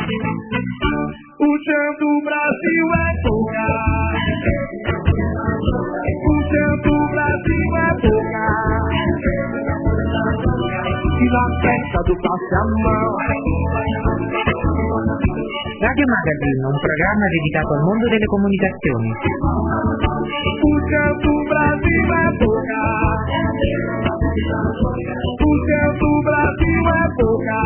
O chão do Brasil é boca. O chão do Brasil é boca. E na festa do passe a mão. Radio Magazine, un programma dedicato al mondo delle comunicazioni. O chão do Brasil é boca. O chão do Brasil é boca.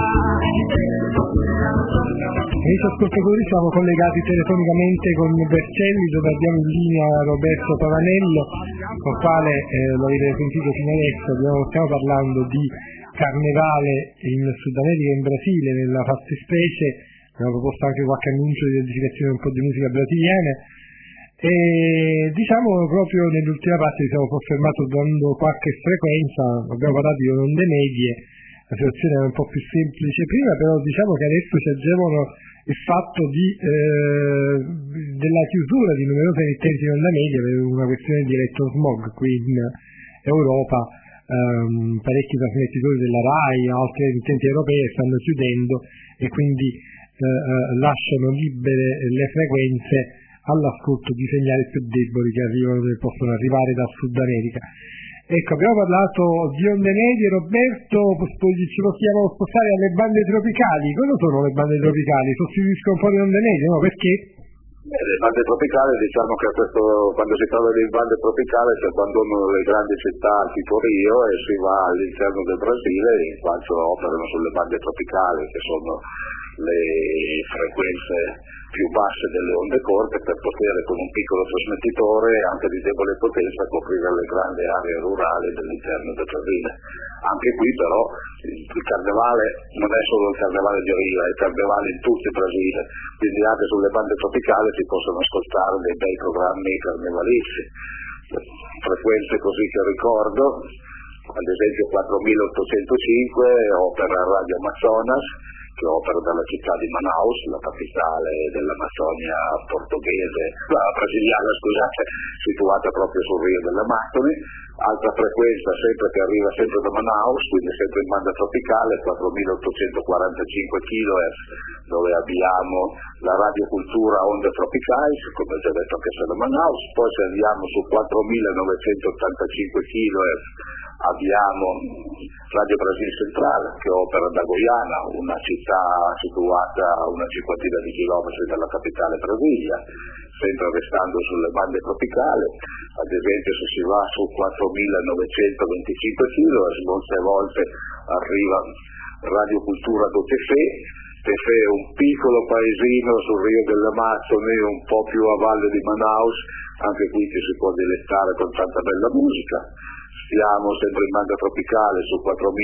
Amici ascoltatori, siamo collegati telefonicamente con Vercelli, dove abbiamo in linea Roberto Pavanello, con il quale lo avete sentito fino adesso, stiamo parlando di carnevale in Sud America e in Brasile, nella fattispecie. Abbiamo proposto anche qualche annuncio di edificazione un po' di musica brasiliana e diciamo proprio nell'ultima parte ci siamo soffermato dando qualche frequenza, abbiamo parlato di onde medie, la situazione era un po' più semplice prima, però diciamo che adesso ci agevolano il fatto della chiusura di numerose emittenti di onda media per una questione di elettrosmog qui in Europa. Parecchi trasmettitori della RAI, altre emittenti europee stanno chiudendo e quindi lasciano libere le frequenze all'ascolto di segnali più deboli che possono arrivare dal Sud America. Ecco, abbiamo parlato di onde medie, Roberto, ci possiamo spostare alle bande tropicali. Cosa sono le bande tropicali? Sostituiscono un po' le onde medie, no? Perché? Le bande tropicali, diciamo che quando si parla di bande tropicali si abbandonano le grandi città tipo Rio e si va all'interno del Brasile, in quanto operano sulle bande tropicali, che sono le frequenze più basse delle onde corte, per poter con un piccolo trasmettitore anche di debole potenza coprire le grandi aree rurali dell'interno del Brasile. Anche qui però il carnevale non è solo il carnevale di Rio, è il carnevale in tutto il Brasile, quindi anche sulle bande tropicali si possono ascoltare dei bei programmi carnevalizi. Frequenze così che ricordo, ad esempio 4805 opera Radio Amazonas, che opera dalla città di Manaus, la capitale dell'Amazzonia portoghese, brasiliana, scusate, situata proprio sul Rio dell'Amazzoni. Altra frequenza sempre che arriva sempre da Manaus, quindi sempre in banda tropicale, 4845 kHz, dove abbiamo la radiocultura onde tropicali, come ho già detto anche se da Manaus. Poi se andiamo su 4985 kHz abbiamo Radio Brasil Centrale, che opera da Goiânia, una città situata a una cinquantina di chilometri dalla capitale Brasilia, sempre restando sulle bande tropicali. Ad esempio se si va su 4925 kHz, molte volte arriva Radio Cultura do Tefé. Tefé è un piccolo paesino sul Rio dell'Amazzoni, un po' più a valle di Manaus, anche qui ci si può dilettare con tanta bella musica. Siamo sempre in banda tropicale su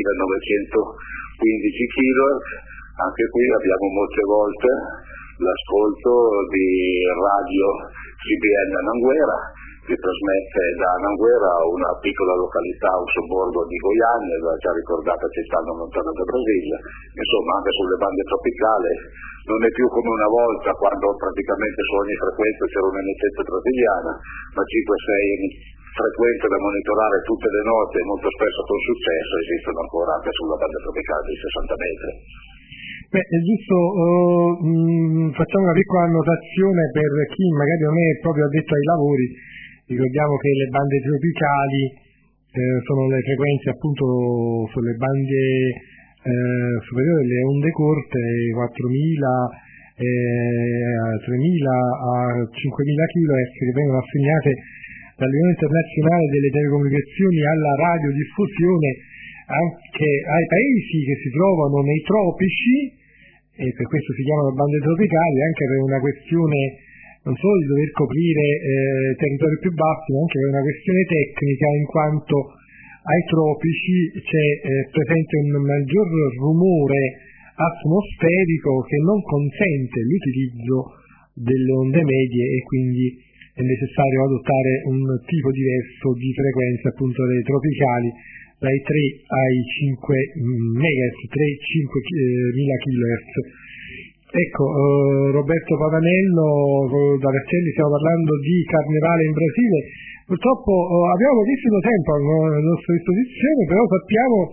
4915 kHz, anche qui abbiamo molte volte l'ascolto di Radio CBN Anhanguera, che trasmette da Anhanguera, una piccola località, un sobborgo di Goiânia, la già ricordata città non lontana da Brasilia. Insomma, anche sulle bande tropicali non è più come una volta, quando praticamente su ogni frequenza c'era un'emittente brasiliana, ma 5-6 frequenze da monitorare tutte le notti e molto spesso con successo esistono ancora anche sulla banda tropicale di 60 metri. Beh, è giusto, facciamo una piccola annotazione per chi magari non è proprio addetto ai lavori. Ricordiamo che le bande tropicali sono le frequenze appunto sulle bande superiori delle onde corte, 4.000, 3.000 a 5.000 kHz, che vengono assegnate dall'Unione Internazionale delle Telecomunicazioni alla radiodiffusione anche ai paesi che si trovano nei tropici, e per questo si chiamano bande tropicali, anche per una questione non solo di dover coprire territori più bassi, ma anche per una questione tecnica, in quanto ai tropici c'è presente un maggior rumore atmosferico che non consente l'utilizzo delle onde medie, e quindi è necessario adottare un tipo diverso di frequenze, appunto le tropicali, dai 3 ai 5 MHz, 3-5 mila kHz. Ecco, Roberto Pavanello, da Vercelli, stiamo parlando di carnevale in Brasile. Purtroppo abbiamo pochissimo tempo a nostra disposizione, però sappiamo,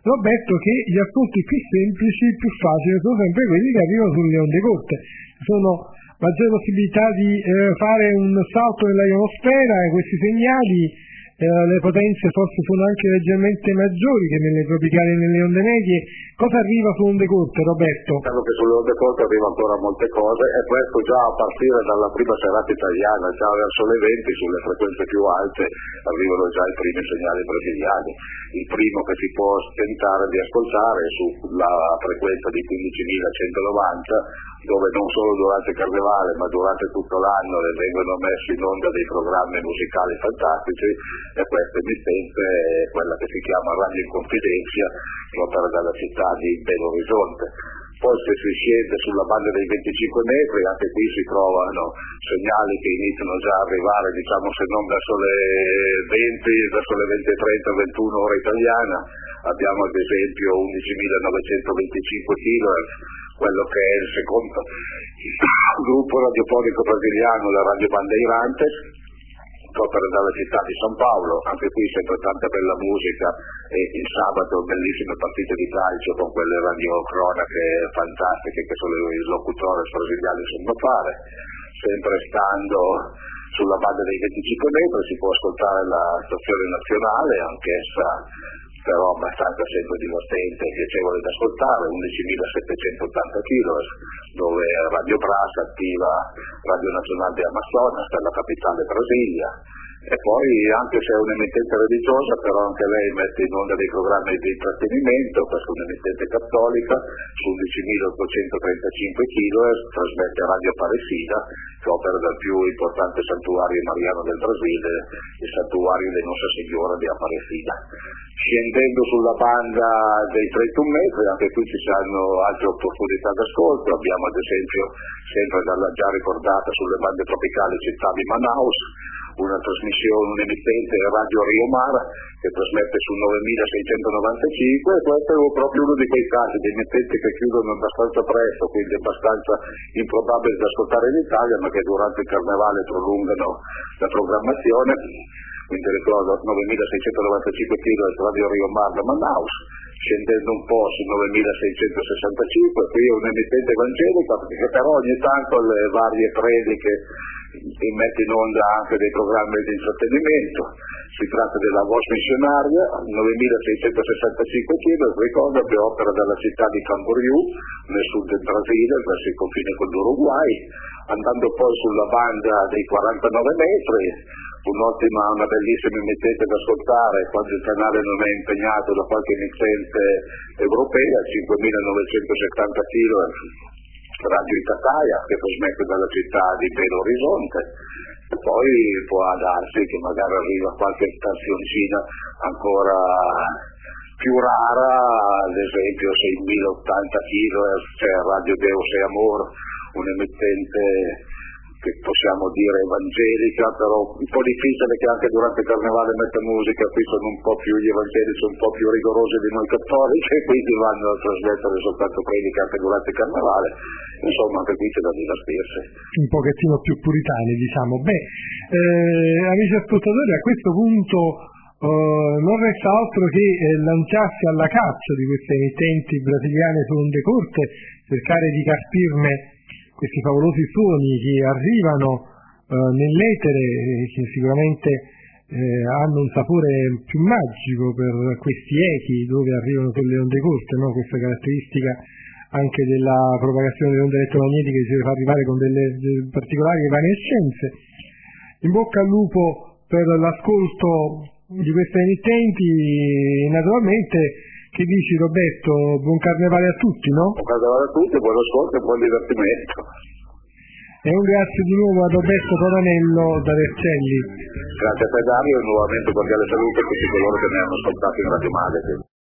Roberto, che gli ascolti più semplici, più facili, sono sempre quelli che arrivano sulle onde corte. Sono maggiore possibilità di fare un salto nella ionosfera, e questi segnali, le potenze forse sono anche leggermente maggiori che nelle tropicali e nelle onde medie. Cosa arriva su onde corte, Roberto? Credo che sulle onde corte arriva ancora molte cose, e questo già a partire dalla prima serata italiana, già verso le 20 sulle frequenze più alte arrivano già i primi segnali brasiliani. Il primo che si può tentare di ascoltare è sulla frequenza di 15.190, dove non solo durante il carnevale ma durante tutto l'anno vengono messi in onda dei programmi musicali fantastici, e questa emittente è quella che si chiama Radio in Confidenza, che opera dalla città di Belo Horizonte. Poi se si scende sulla banda dei 25 metri, anche qui si trovano segnali che iniziano già a arrivare, diciamo, se non verso le 20, verso le 20:30, 21 ora italiana. Abbiamo ad esempio 11.925 kHz, quello che è il secondo gruppo radiofonico brasiliano, la Radio Bandeirantes, che opera dalla città di San Paolo. Anche qui sempre tanta bella musica, e il sabato bellissime partite di calcio con quelle radiocronache fantastiche che solo i locutori brasiliani sanno fare. Sempre stando sulla banda dei 25 metri si può ascoltare la stazione nazionale, anch'essa però abbastanza sempre divertente e piacevole da ascoltare, 11.780 kHz, dove Radio Brás attiva Radio Nazionale de Amazonas, per la capitale Brasilia. E poi, anche se è un'emittente religiosa, però anche lei mette in onda dei programmi di intrattenimento, questa è un'emittente cattolica, su 11.835 kHz, trasmette Radio Aparecida, che opera dal più importante santuario mariano del Brasile, il santuario di Nossa Signora di Aparecida. Scendendo sulla banda dei 31 metri, anche qui ci saranno altre opportunità d'ascolto. Abbiamo ad esempio, sempre dalla già ricordata sulle bande tropicali città di Manaus, una trasmissione, un'emittente Radio Rio Mar, che trasmette su 9.695, e questo è proprio uno di quei casi di emittenti che chiudono abbastanza presto, quindi abbastanza improbabile da ascoltare in Italia, ma che durante il carnevale prolungano la programmazione. Quindi ricordo 9.695 kHz Radio Rio Mar da Manaus. Scendendo un po' su 9.665, qui è un'emittente evangelica, che però ogni tanto le varie prediche mette in onda anche dei programmi di intrattenimento. Si tratta della Voz Missionaria, 9.665 kg, ricordo che opera dalla città di Camboriú, nel sud del Brasile, verso il confine con l'Uruguay. Andando poi sulla banda dei 49 metri, una bellissima emittente da ascoltare quando il canale non è impegnato da qualche emittente europea, 5.970 kg, Radio Itataia, che trasmette dalla città di Belo Horizonte. E poi può darsi che magari arriva qualche stazioncina ancora più rara, ad esempio 6.080 kHz, c'è Radio Deus e Amor, un'emittente che possiamo dire evangelica, però un po' difficile che anche durante il carnevale metta musica. Qui sono un po' più gli evangelici, un po' più rigorosi di noi cattolici, e quindi vanno a trasmettere soltanto prediche anche durante il carnevale. Insomma, anche qui c'è da divertirsi. Un pochettino più puritani, diciamo. Amici ascoltatori, a questo punto non resta altro che lanciarsi alla caccia di queste emittenti brasiliane su onde corte, cercare di capirne questi favolosi suoni che arrivano nell'etere, che sicuramente hanno un sapore più magico per questi echi dove arrivano quelle onde corte, no? Questa caratteristica anche della propagazione delle onde elettromagnetiche ci deve far arrivare con delle particolari evanescenze. In bocca al lupo per l'ascolto di queste emittenti. Naturalmente, che dici Roberto, buon carnevale a tutti, no? Buon carnevale a tutti, buon ascolto e buon divertimento. E un grazie di nuovo a Roberto Toranello da Vercelli. Grazie a te Dario, e nuovamente cordiale salute a tutti coloro che mi hanno ascoltato in Radio Magazine.